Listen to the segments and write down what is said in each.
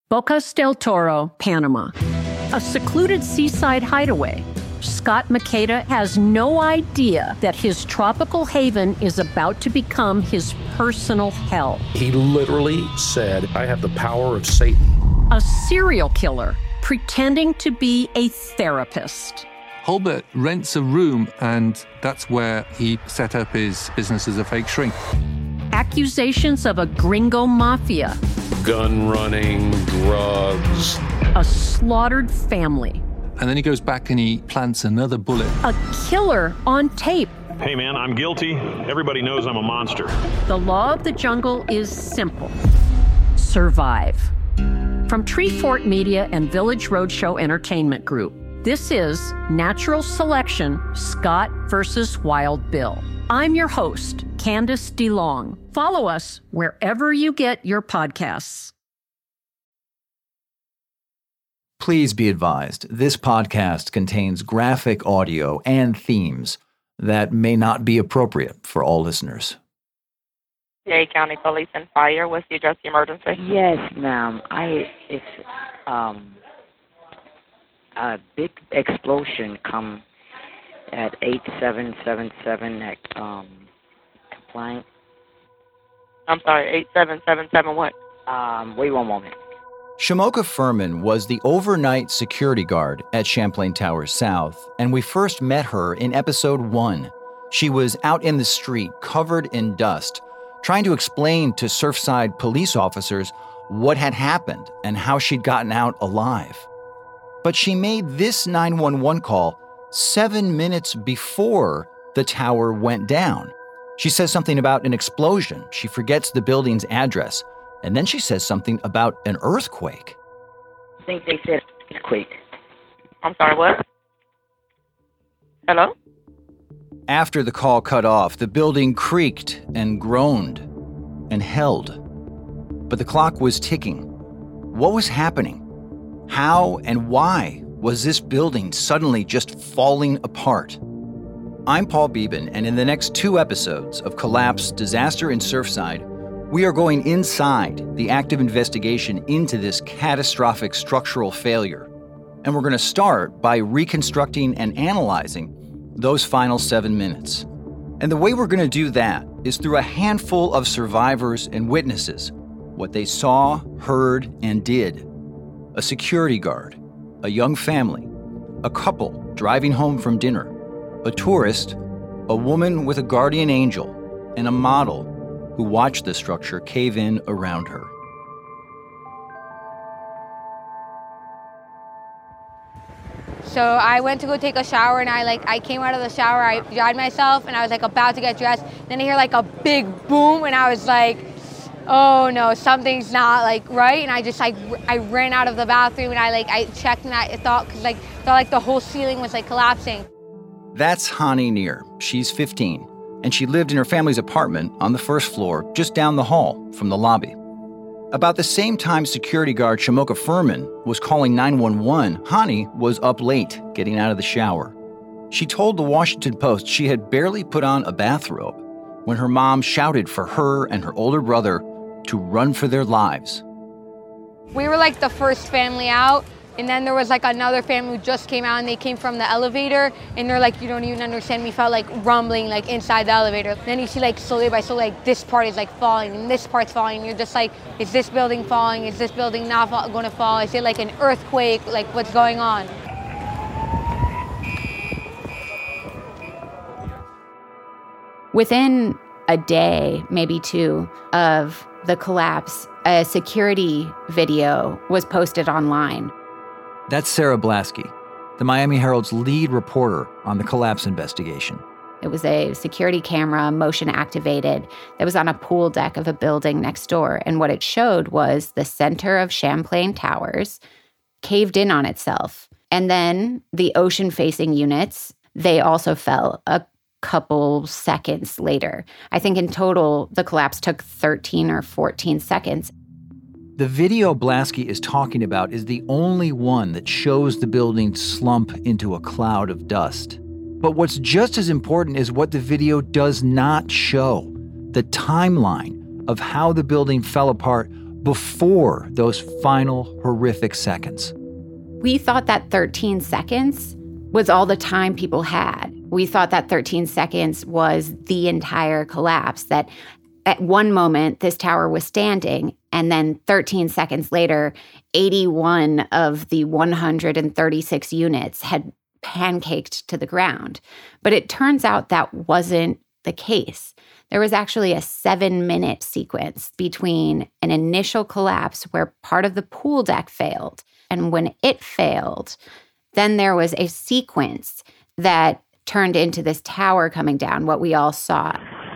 Bocas del Toro, Panama. A secluded seaside hideaway. Scott Makeda has no idea that his tropical haven is about to become his personal hell. He literally said, I have the power of Satan. A serial killer pretending to be a therapist. Holbert rents a room, and that's where he set up his business as a fake shrink. Accusations of a gringo mafia. Gun running, drugs. A slaughtered family. And then he goes back and he plants another bullet. A killer on tape. Hey man, I'm guilty. Everybody knows I'm a monster. The law of the jungle is simple. Survive. From Treefort Media and Village Roadshow Entertainment Group, this is Natural Selection, Scott versus Wild Bill. I'm your host, Candace DeLong. Follow us wherever you get your podcasts. Please be advised, this podcast contains graphic audio and themes that may not be appropriate for all listeners. Dade County Police and Fire, what's the address of the emergency? Yes, ma'am. It's a big explosion come at 8777 at compliant. I'm sorry, 8777 what? Wait one moment. Shamoka Furman was the overnight security guard at Champlain Towers South, and we first met her in episode 1. She was out in the street, covered in dust, trying to explain to Surfside police officers what had happened and how she'd gotten out alive. But she made this 911 call 7 minutes before the tower went down. She says something about an explosion. She forgets the building's address. And then she says something about an earthquake. I think they said earthquake. I'm sorry, what? Hello? After the call cut off, the building creaked and groaned and held. But the clock was ticking. What was happening? How and why was this building suddenly just falling apart? I'm Paul Beeben, and in the next 2 episodes of Collapse: Disaster in Surfside, we are going inside the active investigation into this catastrophic structural failure. And we're going to start by reconstructing and analyzing those final 7 minutes. And the way we're going to do that is through a handful of survivors and witnesses, what they saw, heard, and did. A security guard, a young family, a couple driving home from dinner, a tourist, a woman with a guardian angel, and a model who watched the structure cave in around her. So I went to go take a shower, and I came out of the shower, I dried myself, and I was about to get dressed. Then I hear a big boom, and I was like, oh no, something's not right. And I just I ran out of the bathroom, and I checked, and I thought, because the whole ceiling was collapsing. That's Hani Nir. She's 15, and she lived in her family's apartment on the first floor, just down the hall from the lobby. About the same time security guard Shamoka Furman was calling 911, Hani was up late, getting out of the shower. She told the Washington Post she had barely put on a bathrobe when her mom shouted for her and her older brother to run for their lives. We were the first family out. And then there was another family who just came out, and they came from the elevator, and they're you don't even understand. We felt rumbling inside the elevator. Then you see slowly by slowly this part is falling, and this part's falling. And you're just is this building falling? Is this building not going to fall? Is it an earthquake? What's going on? Within a day, maybe 2, of the collapse, a security video was posted online. That's Sarah Blasky, the Miami Herald's lead reporter on the collapse investigation. It was a security camera, motion activated, that was on a pool deck of a building next door. And what it showed was the center of Champlain Towers caved in on itself. And then the ocean-facing units, they also fell a couple seconds later. I think in total, the collapse took 13 or 14 seconds. The video Blasky is talking about is the only one that shows the building slump into a cloud of dust. But what's just as important is what the video does not show: the timeline of how the building fell apart before those final horrific seconds. We thought that 13 seconds was all the time people had. We thought that 13 seconds was the entire collapse, that at one moment this tower was standing, and then 13 seconds later, 81 of the 136 units had pancaked to the ground. But it turns out that wasn't the case. There was actually a 7-minute sequence between an initial collapse where part of the pool deck failed. And when it failed, then there was a sequence that turned into this tower coming down, what we all saw.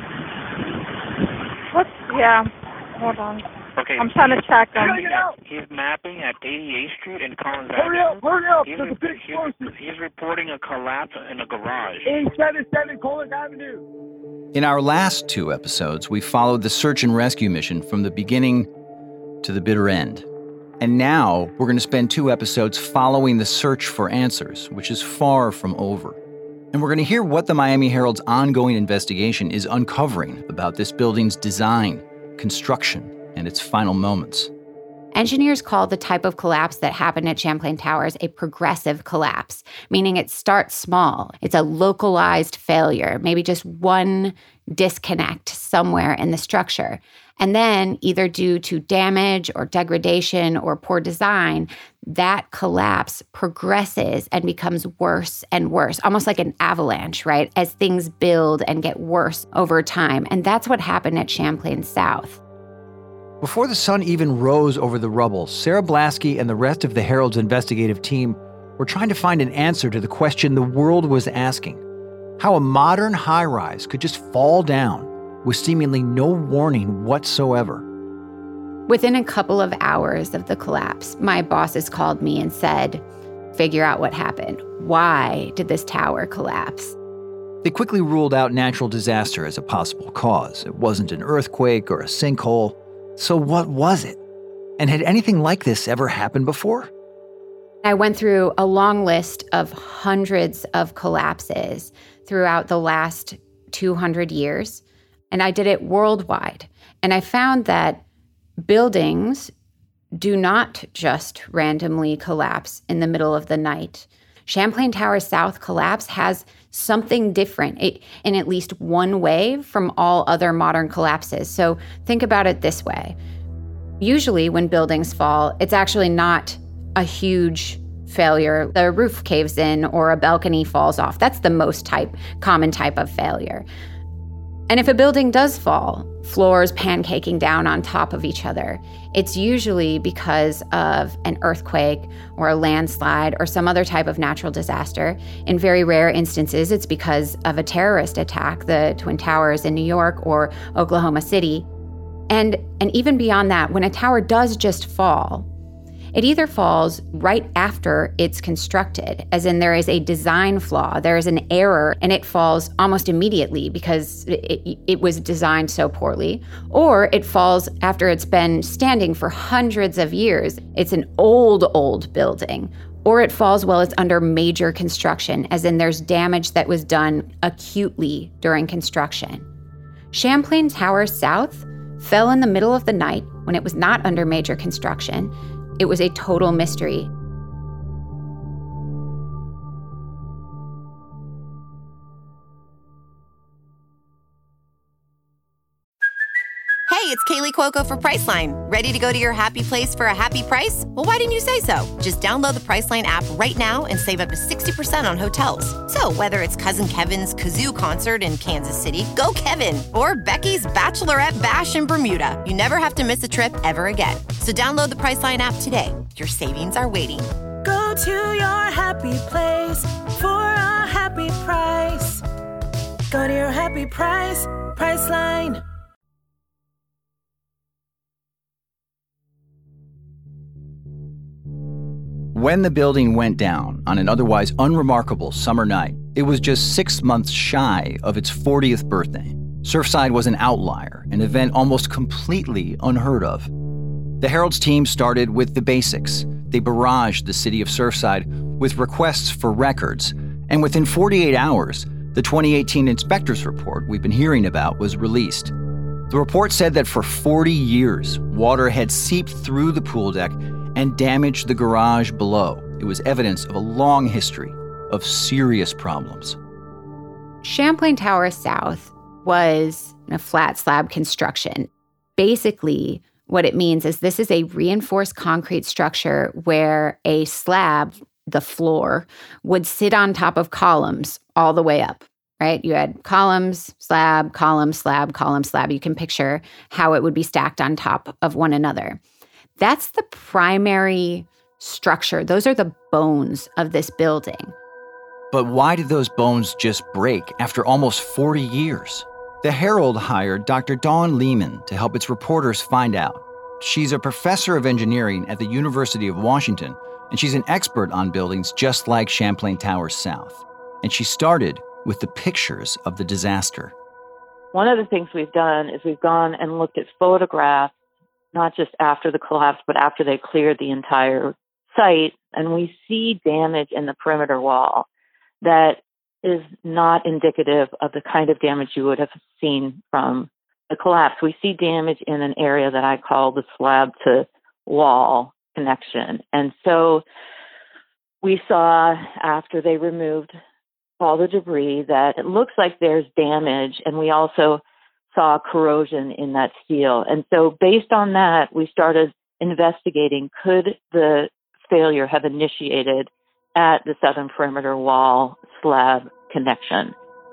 What? Yeah. Hold on. Okay. I'm trying to track him. He's mapping at 88th Street and Collins Hurry Avenue. up. There's a big explosion. He's reporting a collapse in a garage. 877 Collins Avenue. In our last 2 episodes, we followed the search and rescue mission from the beginning to the bitter end. And now we're going to spend 2 episodes following the search for answers, which is far from over. And we're going to hear what the Miami Herald's ongoing investigation is uncovering about this building's design, construction, and its final moments. Engineers call the type of collapse that happened at Champlain Towers a progressive collapse, meaning it starts small. It's a localized failure, maybe just one disconnect somewhere in the structure. And then, either due to damage or degradation or poor design, that collapse progresses and becomes worse and worse, almost like an avalanche, right? As things build and get worse over time. And that's what happened at Champlain South. Before the sun even rose over the rubble, Sarah Blasky and the rest of the Herald's investigative team were trying to find an answer to the question the world was asking: how a modern high-rise could just fall down with seemingly no warning whatsoever. Within a couple of hours of the collapse, my bosses called me and said, "Figure out what happened. Why did this tower collapse?" They quickly ruled out natural disaster as a possible cause. It wasn't an earthquake or a sinkhole. So what was it? And had anything like this ever happened before? I went through a long list of hundreds of collapses throughout the last 200 years, and I did it worldwide. And I found that buildings do not just randomly collapse in the middle of the night. Champlain Tower South collapse has something different in at least one way from all other modern collapses. So think about it this way. Usually when buildings fall, it's actually not a huge failure. The roof caves in or a balcony falls off. That's the most common type of failure. And if a building does fall, floors pancaking down on top of each other, it's usually because of an earthquake or a landslide or some other type of natural disaster. In very rare instances, it's because of a terrorist attack, the Twin Towers in New York or Oklahoma City. And even beyond that, when a tower does just fall, it either falls right after it's constructed, as in there is a design flaw, there is an error, and it falls almost immediately because it was designed so poorly, or it falls after it's been standing for hundreds of years. It's an old building. Or it falls while it's under major construction, as in there's damage that was done acutely during construction. Champlain Tower South fell in the middle of the night when it was not under major construction. It was a total mystery. Hey, it's Kaylee Cuoco for Priceline. Ready to go to your happy place for a happy price? Well, why didn't you say so? Just download the Priceline app right now and save up to 60% on hotels. So whether it's Cousin Kevin's Kazoo Concert in Kansas City, go Kevin, or Becky's Bachelorette Bash in Bermuda, you never have to miss a trip ever again. So download the Priceline app today. Your savings are waiting. Go to your happy place for a happy price. Go to your happy price, Priceline. When the building went down on an otherwise unremarkable summer night, it was just 6 months shy of its 40th birthday. Surfside was an outlier, an event almost completely unheard of. The Herald's team started with the basics. They barraged the city of Surfside with requests for records, and within 48 hours, the 2018 inspector's report we've been hearing about was released. The report said that for 40 years, water had seeped through the pool deck and damaged the garage below. It was evidence of a long history of serious problems. Champlain Tower South was a flat slab construction. Basically, what it means is this is a reinforced concrete structure where a slab, the floor, would sit on top of columns all the way up, right? You had columns, slab, column, slab, column, slab. You can picture how it would be stacked on top of one another. That's the primary structure. Those are the bones of this building. But why did those bones just break after almost 40 years? The Herald hired Dr. Dawn Lehman to help its reporters find out. She's a professor of engineering at the University of Washington, and she's an expert on buildings just like Champlain Tower South. And she started with the pictures of the disaster. One of the things we've done is we've gone and looked at photographs, not just after the collapse, but after they cleared the entire site, and we see damage in the perimeter wall that is not indicative of the kind of damage you would have seen from the collapse. We see damage in an area that I call the slab to wall connection. And so we saw, after they removed all the debris, that it looks like there's damage, and we also saw corrosion in that steel. And so based on that, we started investigating, could the failure have initiated at the southern perimeter wall slab connection?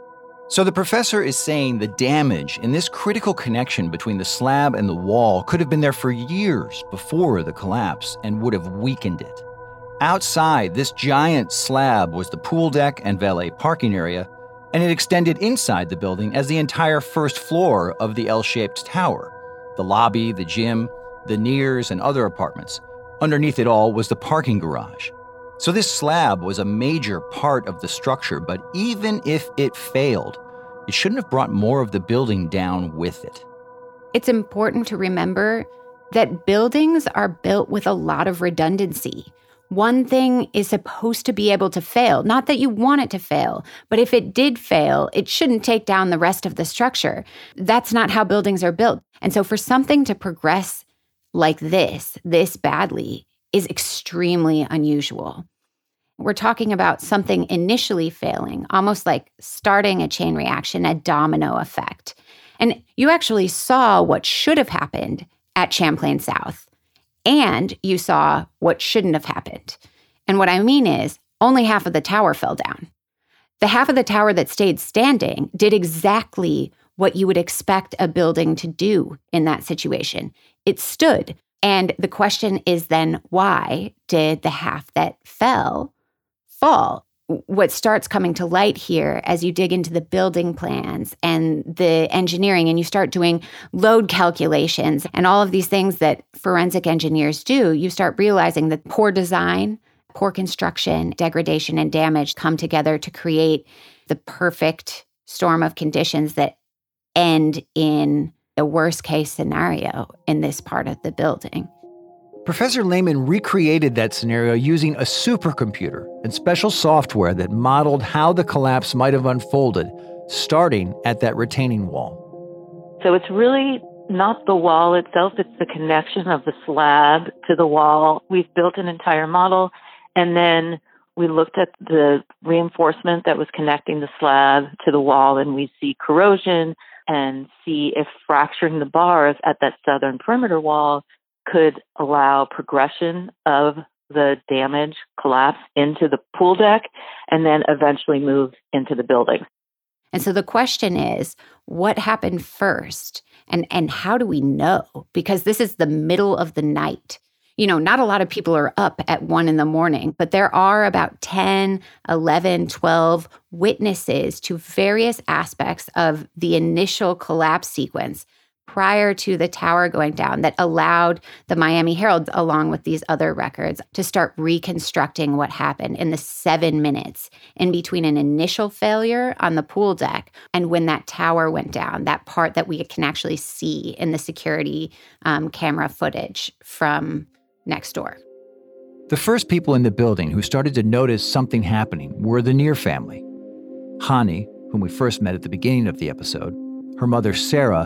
So the professor is saying the damage in this critical connection between the slab and the wall could have been there for years before the collapse and would have weakened it. Outside, this giant slab was the pool deck and valet parking area, and it extended inside the building as the entire first floor of the L-shaped tower. The lobby, the gym, the Nears, and other apartments. Underneath it all was the parking garage. So this slab was a major part of the structure, but even if it failed, it shouldn't have brought more of the building down with it. It's important to remember that buildings are built with a lot of redundancy. One thing is supposed to be able to fail, not that you want it to fail, but if it did fail, it shouldn't take down the rest of the structure. That's not how buildings are built. And so for something to progress like this badly, is extremely unusual. We're talking about something initially failing, almost like starting a chain reaction, a domino effect. And you actually saw what should have happened at Champlain South, and you saw what shouldn't have happened. And what I mean is, only half of the tower fell down. The half of the tower that stayed standing did exactly what you would expect a building to do in that situation. It stood. And the question is then, why did the half that fell fall? What starts coming to light here as you dig into the building plans and the engineering and you start doing load calculations and all of these things that forensic engineers do, you start realizing that poor design, poor construction, degradation, and damage come together to create the perfect storm of conditions that end in a worst-case scenario in this part of the building. Professor Lehman recreated that scenario using a supercomputer and special software that modeled how the collapse might have unfolded, starting at that retaining wall. So it's really not the wall itself, it's the connection of the slab to the wall. We've built an entire model, and then we looked at the reinforcement that was connecting the slab to the wall, and we see corrosion, and see if fracturing the bars at that southern perimeter wall could allow progression of the damage, collapse into the pool deck, and then eventually move into the building. And so the question is, what happened first? And how do we know? Because this is the middle of the night. You know, not a lot of people are up at 1 a.m, but there are about 10, 11, 12 witnesses to various aspects of the initial collapse sequence prior to the tower going down that allowed the Miami Herald, along with these other records, to start reconstructing what happened in the 7 minutes in between an initial failure on the pool deck and when that tower went down, that part that we can actually see in the security camera footage from next door. The first people in the building who started to notice something happening were the Near family. Hani, whom we first met at the beginning of the episode, her mother Sarah,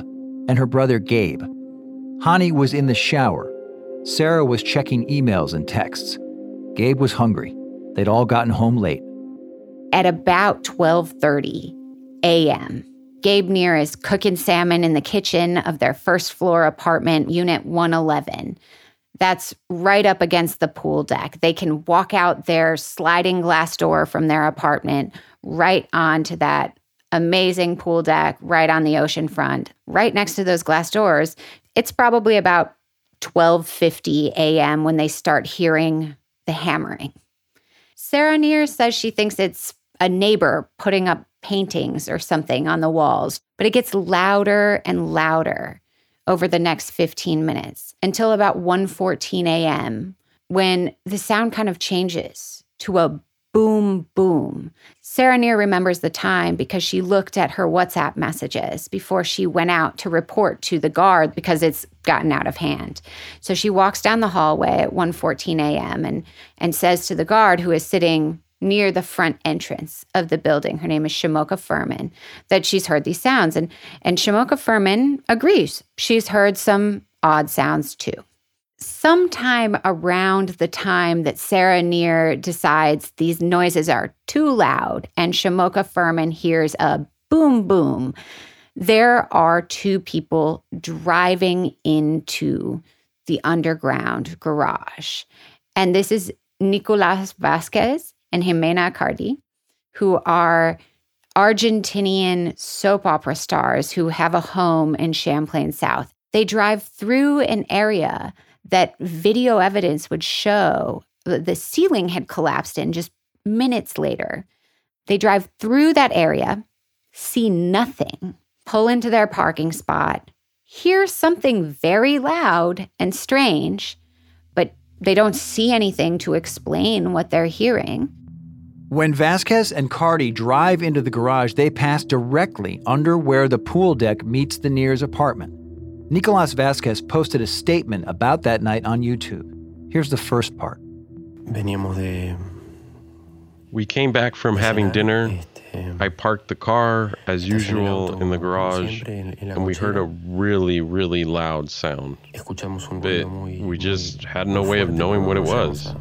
and her brother Gabe. Hani was in the shower. Sarah was checking emails and texts. Gabe was hungry. They'd all gotten home late. At about 12:30 a.m., Gabe Neer is cooking salmon in the kitchen of their first floor apartment, Unit 111. That's right up against the pool deck. They can walk out their sliding glass door from their apartment right onto that amazing pool deck, right on the ocean front, right next to those glass doors. It's probably about 12:50 a.m. when they start hearing the hammering. Sarah Neer says she thinks it's a neighbor putting up paintings or something on the walls, but it gets louder and louder over the next 15 minutes until about 1:14 a.m. when the sound kind of changes to a boom, boom. Sarah Neer remembers the time because she looked at her WhatsApp messages before she went out to report to the guard because it's gotten out of hand. So she walks down the hallway at 1:14 a.m. and says to the guard who is sitting near the front entrance of the building, her name is Shamoka Furman, that she's heard these sounds. And Shamoka Furman agrees. She's heard some odd sounds too. Sometime around the time that Sarah Neer decides these noises are too loud and Shamoka Furman hears a boom, boom, there are two people driving into the underground garage. And this is Nicolas Vasquez and Jimena Accardi, who are Argentinian soap opera stars who have a home in Champlain South. They drive through an area that video evidence would show the ceiling had collapsed in just minutes later. They drive through that area, see nothing, pull into their parking spot, hear something very loud and strange, but they don't see anything to explain what they're hearing. When Vasquez and Cardi drive into the garage, they pass directly under where the pool deck meets the Neers' apartment. Nicolas Vasquez posted a statement about that night on YouTube. Here's the first part. We came back from having dinner. I parked the car, as usual, in the garage, and we heard a really, really loud sound. But we just had no way of knowing what it was.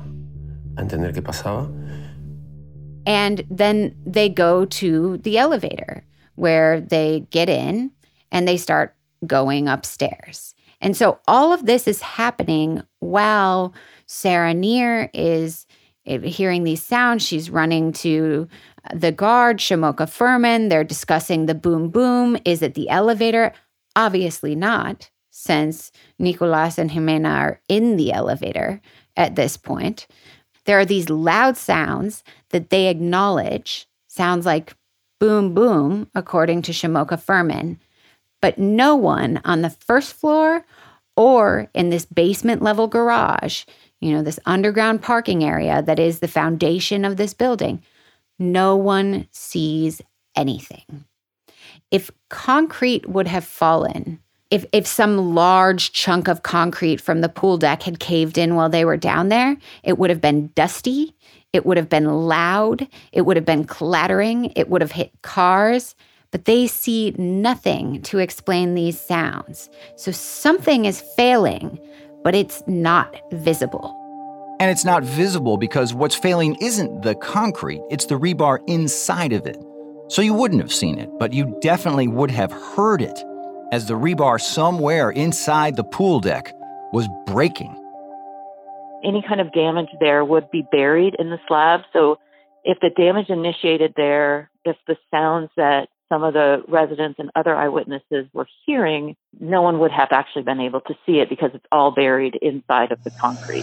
And then they go to the elevator, where they get in and they start going upstairs. And so all of this is happening while Sarah Neer is hearing these sounds. She's running to the guard, Shamoka Furman. They're discussing the boom boom. Is it the elevator? Obviously not, since Nicolas and Jimena are in the elevator at this point. There are these loud sounds that they acknowledge, sounds like boom boom, according to Shamoka Furman. But no one on the first floor or in this basement level garage, this underground parking area that is the foundation of this building, no one sees anything. If concrete would have fallen, if some large chunk of concrete from the pool deck had caved in while they were down there, it would have been dusty, it would have been loud, it would have been clattering, it would have hit cars. But they see nothing to explain these sounds. So something is failing, but it's not visible. And it's not visible because what's failing isn't the concrete, it's the rebar inside of it. So you wouldn't have seen it, but you definitely would have heard it as the rebar somewhere inside the pool deck was breaking. Any kind of damage there would be buried in the slab. So if the damage initiated there, if the sounds that some of the residents and other eyewitnesses were hearing, no one would have actually been able to see it because it's all buried inside of the concrete.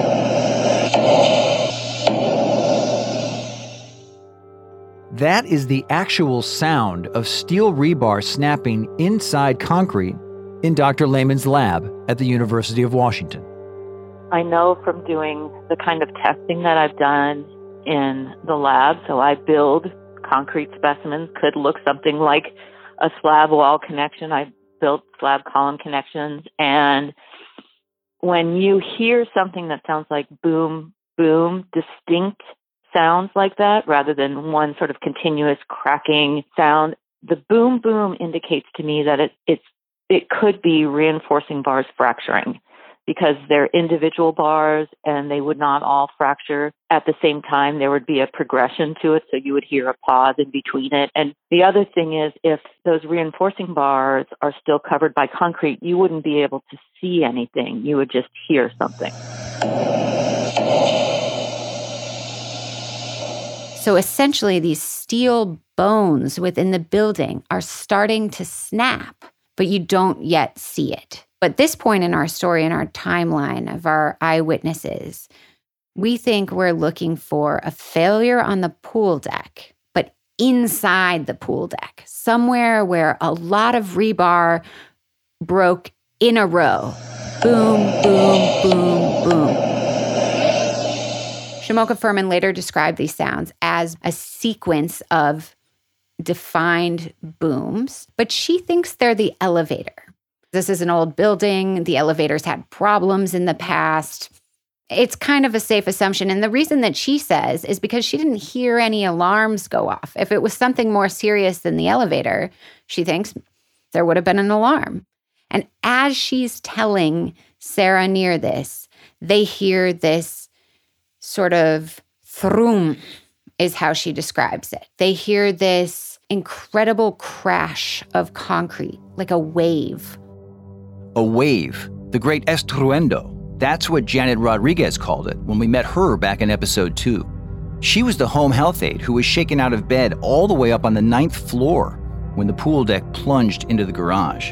That is the actual sound of steel rebar snapping inside concrete in Dr. Lehman's lab at the University of Washington. I know from doing the kind of testing that I've done in the lab, so I build concrete specimens, could look something like a slab wall connection. I built slab column connections. And when you hear something that sounds like boom, boom, distinct sounds like that, rather than one sort of continuous cracking sound, the boom, boom indicates to me that it's it could be reinforcing bars fracturing because they're individual bars and they would not all fracture at the same time. There would be a progression to it, so you would hear a pause in between it. And the other thing is, if those reinforcing bars are still covered by concrete, you wouldn't be able to see anything. You would just hear something. So essentially, these steel bones within the building are starting to snap, but you don't yet see it. At this point in our story, in our timeline of our eyewitnesses, we think we're looking for a failure on the pool deck, but inside the pool deck, somewhere where a lot of rebar broke in a row. Boom, boom, boom, boom. Shamoka Furman later described these sounds as a sequence of defined booms, but she thinks they're the elevator. This is an old building. The elevators had problems in the past. It's kind of a safe assumption. And the reason that she says is because she didn't hear any alarms go off. If it was something more serious than the elevator, she thinks there would have been an alarm. And as she's telling Sarah Near this, they hear this sort of thrum, is how she describes it. They hear this incredible crash of concrete, like a wave. A wave, the great estruendo. That's what Janet Rodriguez called it when we met her back in episode 2. She was the home health aide who was shaken out of bed all the way up on the 9th floor when the pool deck plunged into the garage.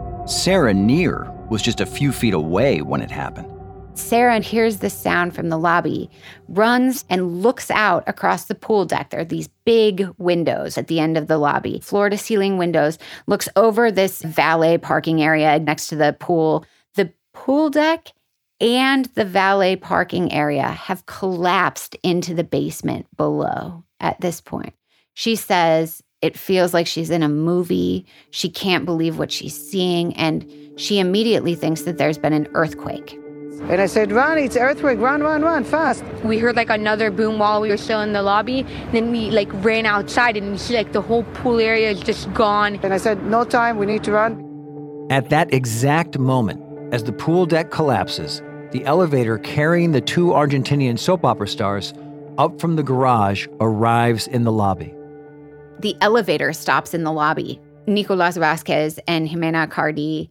Sarah Near was just a few feet away when it happened. Sarah hears the sound from the lobby, runs and looks out across the pool deck. There are these big windows at the end of the lobby, floor-to-ceiling windows, looks over this valet parking area next to the pool. The pool deck and the valet parking area have collapsed into the basement below at this point. She says it feels like she's in a movie. She can't believe what she's seeing, and she immediately thinks that there's been an earthquake. And I said, run, it's earthquake, run, fast. We heard like another boom while we were still in the lobby. Then we like ran outside and we see like the whole pool area is just gone. And I said, no time, we need to run. At that exact moment, as the pool deck collapses, the elevator carrying the 2 Argentinian soap opera stars up from the garage arrives in the lobby. The elevator stops in the lobby. Nicolas Vasquez and Jimena Cardi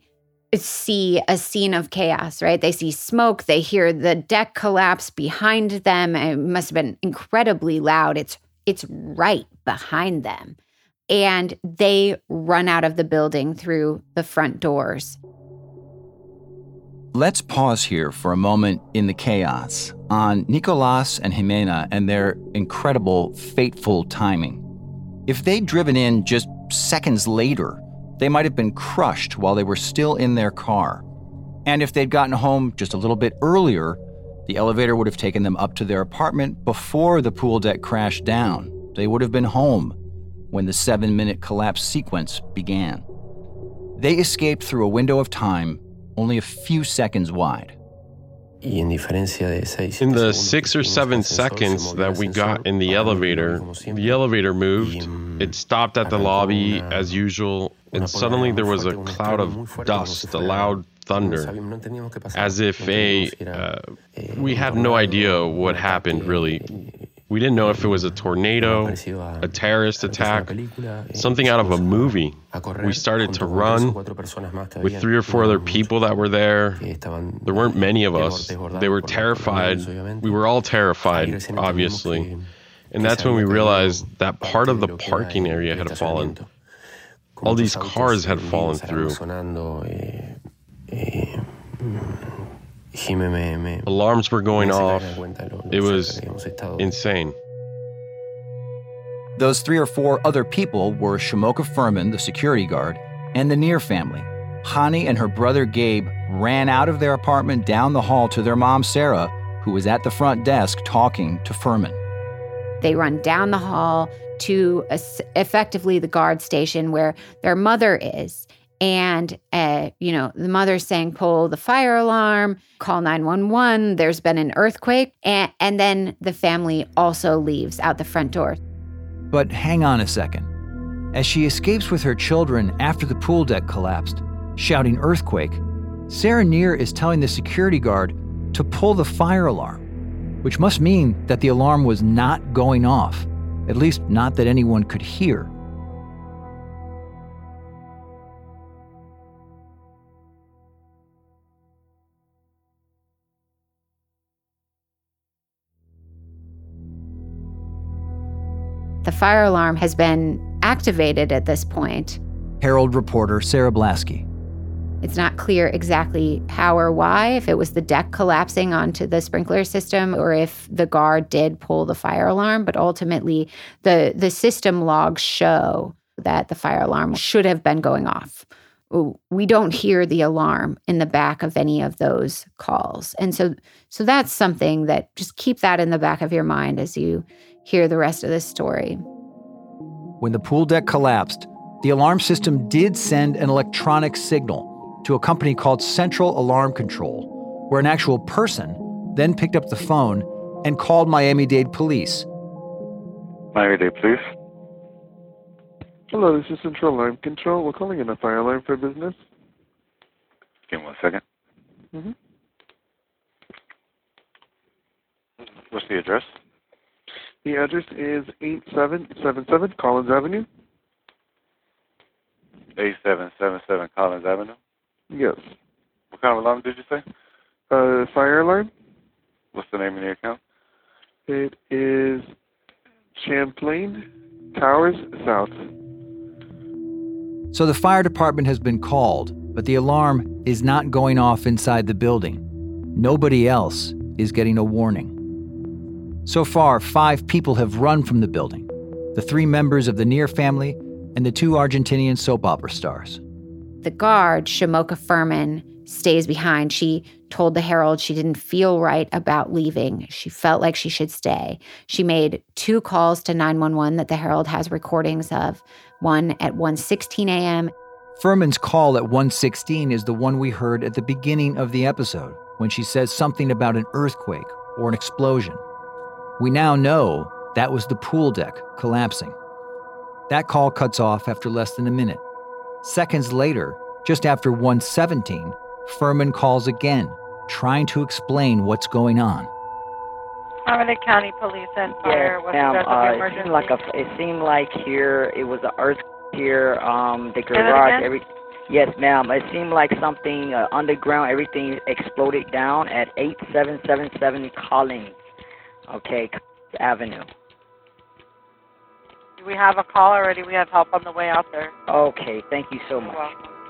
see a scene of chaos, right? They see smoke. They hear the deck collapse behind them. It must have been incredibly loud. It's right behind them. And they run out of the building through the front doors. Let's pause here for a moment in the chaos on Nicolas and Jimena and their incredible, fateful timing. If they'd driven in just seconds later, they might have been crushed while they were still in their car. And if they'd gotten home just a little bit earlier, the elevator would have taken them up to their apartment before the pool deck crashed down. They would have been home when the 7-minute collapse sequence began. They escaped through a window of time only a few seconds wide. In the 6 or 7 seconds that we got in the elevator moved. It stopped at the lobby as usual, and suddenly there was a cloud of dust, a loud thunder, as if we had no idea what happened, really. We didn't know if it was a tornado, a terrorist attack, something out of a movie. We started to run with 3 or 4 other people that were there. There weren't many of us. They were terrified. We were all terrified, obviously. And that's when we realized that part of the parking area had fallen. All these cars had fallen through. Alarms were going off. It was insane. Those 3 or 4 other people were Shamoka Furman, the security guard, and the Near family. Hani and her brother Gabe ran out of their apartment down the hall to their mom, Sarah, who was at the front desk talking to Furman. They run down the hall to effectively the guard station where their mother is. And, the mother's saying, pull the fire alarm, call 911, there's been an earthquake. And then the family also leaves out the front door. But hang on a second. As she escapes with her children after the pool deck collapsed, shouting earthquake, Sarah Neer is telling the security guard to pull the fire alarm, which must mean that the alarm was not going off, at least not that anyone could hear. The fire alarm has been activated at this point. Herald reporter Sarah Blasky. It's not clear exactly how or why, if it was the deck collapsing onto the sprinkler system or if the guard did pull the fire alarm, but ultimately the system logs show that the fire alarm should have been going off. We don't hear the alarm in the back of any of those calls. And so that's something that just keep that in the back of your mind as you hear the rest of this story. When the pool deck collapsed, the alarm system did send an electronic signal to a company called Central Alarm Control, where an actual person then picked up the phone and called Miami-Dade police. Miami-Dade police? Hello, this is Central Alarm Control. We're calling in a fire alarm for business. Give me 1 second. Mm-hmm. What's the address? The address is 8777 Collins Avenue. 8777 Collins Avenue? Yes. What kind of alarm did you say? Fire alarm. What's the name of the account? It is Champlain Towers South. So the fire department has been called, but the alarm is not going off inside the building. Nobody else is getting a warning. So far, 5 people have run from the building. The 3 members of the Neer family and the 2 Argentinian soap opera stars. The guard, Shamoka Furman, stays behind. She told the Herald she didn't feel right about leaving. She felt like she should stay. She made 2 calls to 911 that the Herald has recordings of, one at 1:16 a.m. Furman's call at 1:16 is the one we heard at the beginning of the episode, when she says something about an earthquake or an explosion. We now know that was the pool deck collapsing. That call cuts off after less than a minute. Seconds later, just after 1:17, Furman calls again, trying to explain what's going on. Miami-Dade County Police and Fire. Yes, What's the rest of the emergency? it seemed like here it was an earthquake here. The garage. Yes, ma'am. It seemed like something underground. Everything exploded down at 8777 Collins. Okay, Avenue. Do we have a call already? We have help on the way out there. Okay, thank you so much.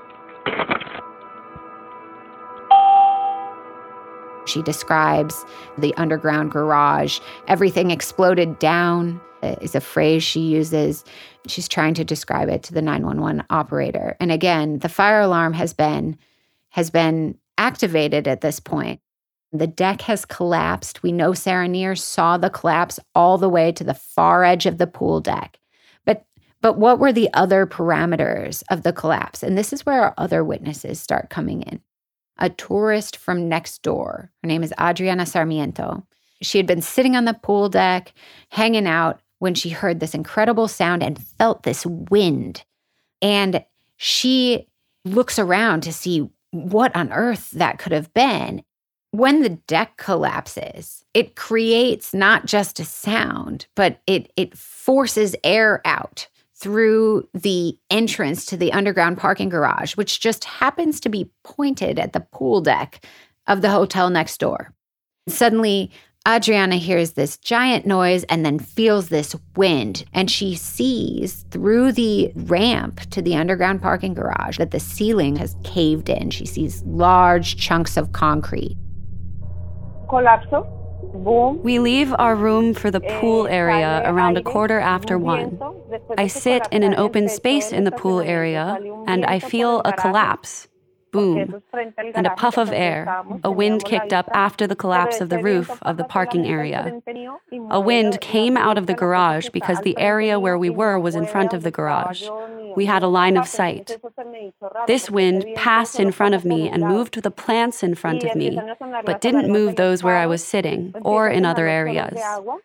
She describes the underground garage. Everything exploded down is a phrase she uses. She's trying to describe it to the 911 operator. And again, the fire alarm has been activated at this point. The deck has collapsed. We know Sarah Neer saw the collapse all the way to the far edge of the pool deck. But what were the other parameters of the collapse? And this is where our other witnesses start coming in. A tourist from next door. Her name is Adriana Sarmiento. She had been sitting on the pool deck, hanging out, when she heard this incredible sound and felt this wind. And she looks around to see what on earth that could have been. When the deck collapses, it creates not just a sound, but it forces air out through the entrance to the underground parking garage, which just happens to be pointed at the pool deck of the hotel next door. Suddenly, Adriana hears this giant noise and then feels this wind, and she sees through the ramp to the underground parking garage that the ceiling has caved in. She sees large chunks of concrete. Colapso. Boom. We leave our room for the pool area around 1:15. I sit in an open space in the pool area, and I feel a collapse. Boom, and a puff of air. A wind kicked up after the collapse of the roof of the parking area. A wind came out of the garage because the area where we were was in front of the garage. We had a line of sight. This wind passed in front of me and moved the plants in front of me, but didn't move those where I was sitting or in other areas.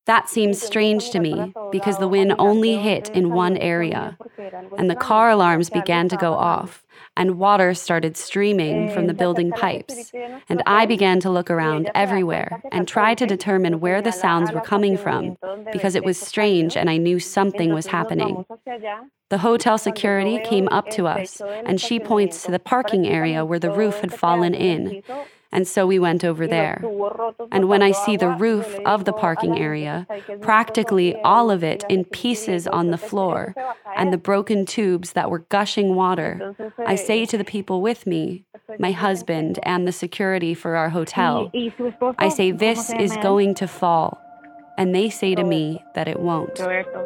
That seems strange to me because the wind only hit in one area, and the car alarms began to go off, and water started streaming from the building pipes, and I began to look around everywhere and try to determine where the sounds were coming from because it was strange and I knew something was happening. The hotel security came up to us, and she points to the parking area where the roof had fallen in. And so we went over there. And when I see the roof of the parking area, practically all of it in pieces on the floor, and the broken tubes that were gushing water, I say to the people with me, my husband and the security for our hotel, I say, this is going to fall. And they say to me that it won't.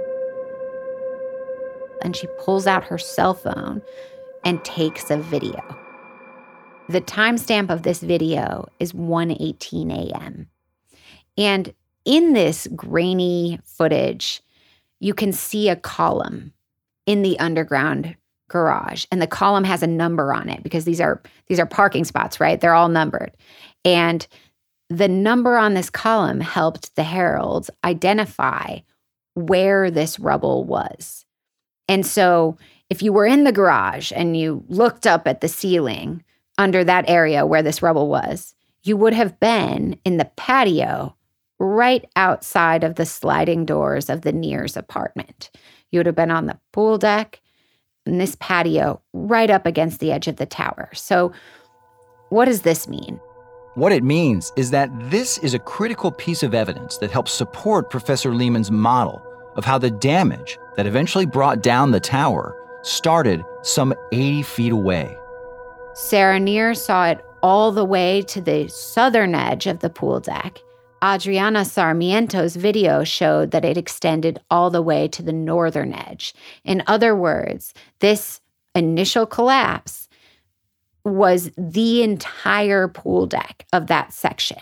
And she pulls out her cell phone and takes a video. The timestamp of this video is 1:18 a.m. And in this grainy footage, you can see a column in the underground garage. And the column has a number on it because these are parking spots, right? They're all numbered. And the number on this column helped the Heralds identify where this rubble was. And so if you were in the garage and you looked up at the ceiling under that area where this rubble was, you would have been in the patio right outside of the sliding doors of the Nears apartment. You would have been on the pool deck in this patio right up against the edge of the tower. So what does this mean? What it means is that this is a critical piece of evidence that helps support Professor Lehman's model of how the damage that eventually brought down the tower started some 80 feet away. Sarah Near saw it all the way to the southern edge of the pool deck. Adriana Sarmiento's video showed that it extended all the way to the northern edge. In other words, this initial collapse was the entire pool deck of that section.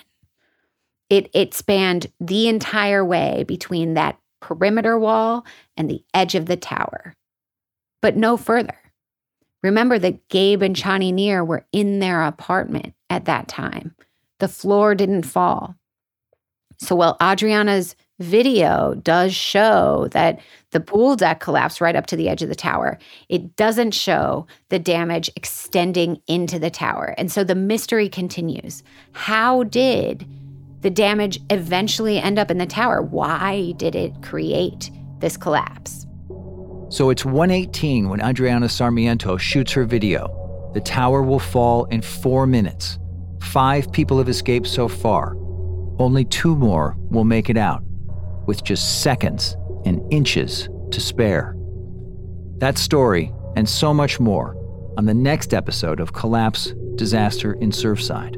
It spanned the entire way between that perimeter wall and the edge of the tower, but no further. Remember that Gabe and Chani Near were in their apartment at that time. The floor didn't fall. So while Adriana's video does show that the pool deck collapsed right up to the edge of the tower, it doesn't show the damage extending into the tower. And so the mystery continues. How did the damage eventually end up in the tower? Why did it create this collapse? So it's 1:18 when Adriana Sarmiento shoots her video. The tower will fall in 4 minutes. 5 people have escaped so far. Only 2 more will make it out, with just seconds and inches to spare. That story and so much more on the next episode of Collapse: Disaster in Surfside.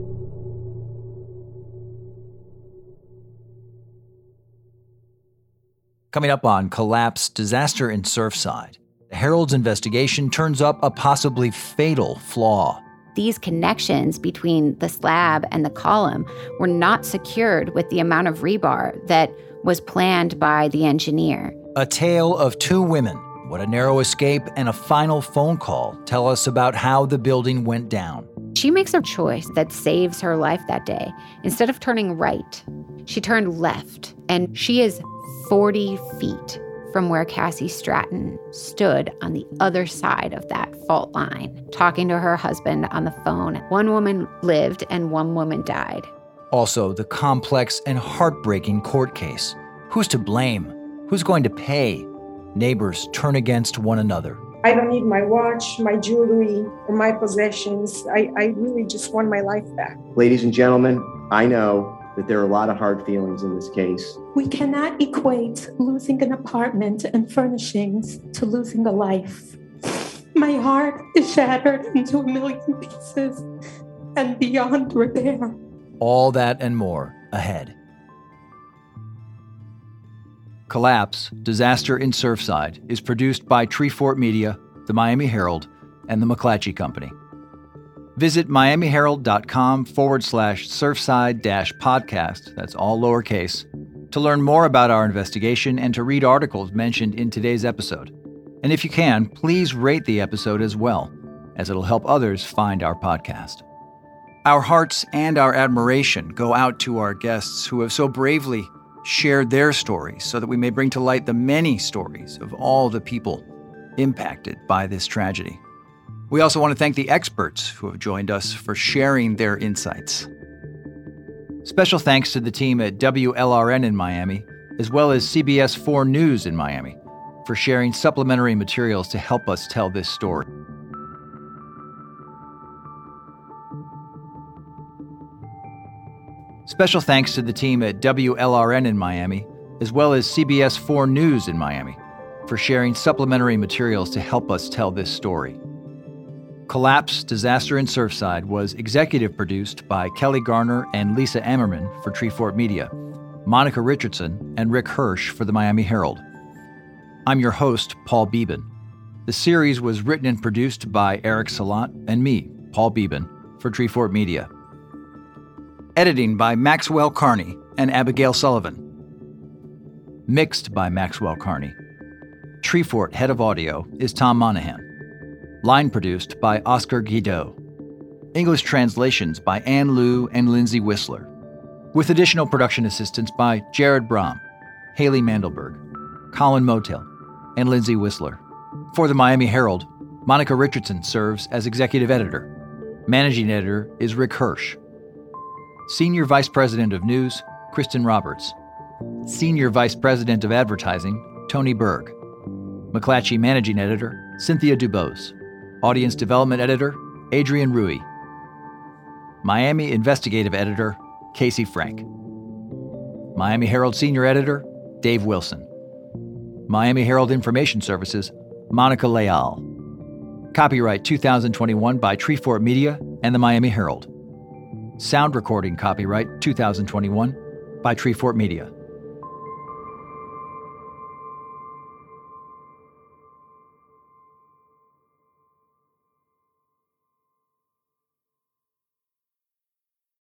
Coming up on Collapse: Disaster in Surfside, the Herald's investigation turns up a possibly fatal flaw. These connections between the slab and the column were not secured with the amount of rebar that was planned by the engineer. A tale of 2 women, what a narrow escape, and a final phone call tell us about how the building went down. She makes a choice that saves her life that day. Instead of turning right, she turned left, and she is 40 feet from where Cassie Stratton stood on the other side of that fault line, talking to her husband on the phone. 1 woman lived and 1 woman died. Also, the complex and heartbreaking court case. Who's to blame? Who's going to pay? Neighbors turn against one another. I don't need my watch, my jewelry, or my possessions. I really just want my life back. Ladies and gentlemen, I know that there are a lot of hard feelings in this case. We cannot equate losing an apartment and furnishings to losing a life. My heart is shattered into a million pieces and beyond repair. All that and more ahead. Collapse: Disaster in Surfside is produced by Treefort Media, the Miami Herald, and the McClatchy Company. Visit miamiherald.com/surfside-podcast, that's all lowercase, to learn more about our investigation and to read articles mentioned in today's episode. And if you can, please rate the episode as well, as it'll help others find our podcast. Our hearts and our admiration go out to our guests who have so bravely shared their stories so that we may bring to light the many stories of all the people impacted by this tragedy. We also want to thank the experts who have joined us for sharing their insights. Special thanks to the team at WLRN in Miami, as well as CBS 4 News in Miami, for sharing supplementary materials to help us tell this story. Special thanks to the team at WLRN in Miami, as well as CBS 4 News in Miami, for sharing supplementary materials to help us tell this story. Collapse, Disaster in Surfside was executive produced by Kelly Garner and Lisa Ammerman for Treefort Media, Monica Richardson and Rick Hirsch for the Miami Herald. I'm your host, Paul Beeben. The series was written and produced by Eric Salat and me, Paul Beeben, for Treefort Media. Editing by Maxwell Carney and Abigail Sullivan. Mixed by Maxwell Carney. Treefort head of audio is Tom Monahan. Line produced by Oscar Guido. English translations by Ann Liu and Lindsay Whistler. With additional production assistance by Jared Brom, Haley Mandelberg, Colin Motel, and Lindsay Whistler. For the Miami Herald, Monica Richardson serves as executive editor. Managing editor is Rick Hirsch. Senior Vice President of News, Kristen Roberts. Senior Vice President of Advertising, Tony Berg. McClatchy Managing Editor, Cynthia Dubose. Audience Development Editor, Adrian Rui. Miami Investigative Editor, Casey Frank. Miami Herald Senior Editor, Dave Wilson. Miami Herald Information Services, Monica Leal. Copyright 2021 by Treefort Media and the Miami Herald. Sound recording copyright 2021 by Treefort Media.